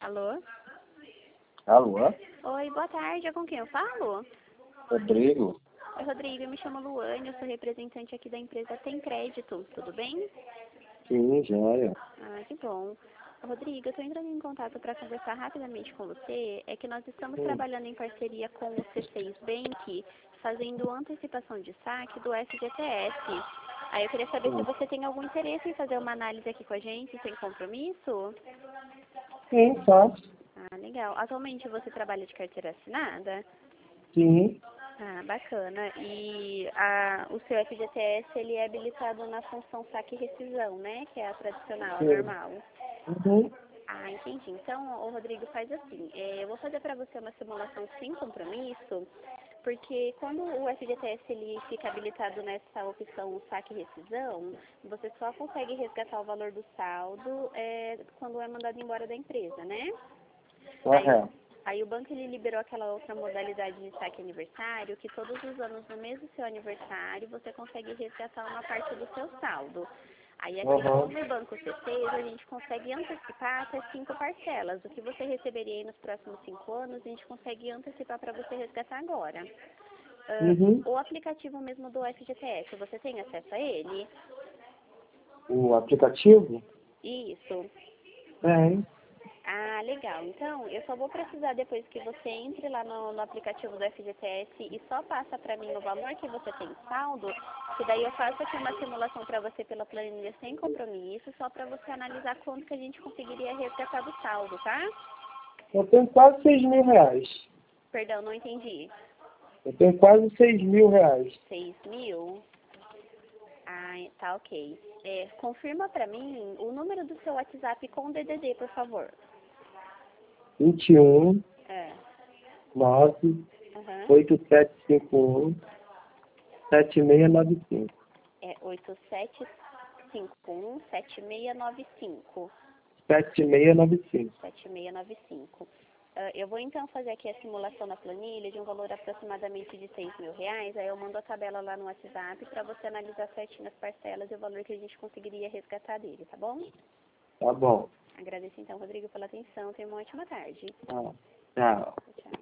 Alô? Alô? Oi, boa tarde. Com quem eu falo? Rodrigo? Oi, Rodrigo. Eu me chamo Luane, eu sou representante aqui da empresa Tem Crédito. Tudo bem? Sim, joia. Ah, que bom. Rodrigo, eu estou entrando em contato para conversar rapidamente com você. É que nós estamos trabalhando em parceria com o C6 Bank, fazendo antecipação de saque do FGTS. Aí eu queria saber se você tem algum interesse em fazer uma análise aqui com a gente, sem compromisso? Sim, faço. Ah, legal. Atualmente você trabalha de carteira assinada? Sim. Ah, bacana. E o seu FGTS, ele é habilitado na função saque e rescisão, né? Que é a tradicional, a Sim. normal. Uhum. Ah, entendi. Então, o Rodrigo, faz assim. Eu vou fazer para você uma simulação sem compromisso, porque quando o FGTS ele fica habilitado nessa opção saque e rescisão, você só consegue resgatar o valor do saldo quando é mandado embora da empresa, né? Correto. Aí o banco ele liberou aquela outra modalidade de saque aniversário, que todos os anos no mês do seu aniversário você consegue resgatar uma parte do seu saldo. Aí aqui no Banco C6 a gente consegue antecipar até 5 parcelas. O que você receberia aí nos próximos 5 anos, a gente consegue antecipar para você resgatar agora. O aplicativo mesmo do FGTS, você tem acesso a ele? O aplicativo? Isso. Tem. Ah, legal. Então, eu só vou precisar depois que você entre lá no aplicativo do FGTS e só passa para mim o valor que você tem saldo, que daí eu faço aqui uma simulação para você pela planilha sem compromisso, só para você analisar quanto que a gente conseguiria resgatar do saldo, tá? Eu tenho quase 6.000 reais. Perdão, não entendi. Eu tenho quase 6.000 reais. 6.000? Ah, tá ok. Confirma para mim o número do seu WhatsApp com DDD, por favor. 21 É. 9 Aham. 8751 7695. 8751-7695. 7695. 7695. Eu vou então fazer aqui a simulação na planilha de um valor aproximadamente de 6.000 reais. Aí eu mando a tabela lá no WhatsApp para você analisar certinho as parcelas e o valor que a gente conseguiria resgatar dele, tá bom? Tá bom. Agradeço então, Rodrigo, pela atenção. Tenha uma ótima tarde. Tchau. Tchau.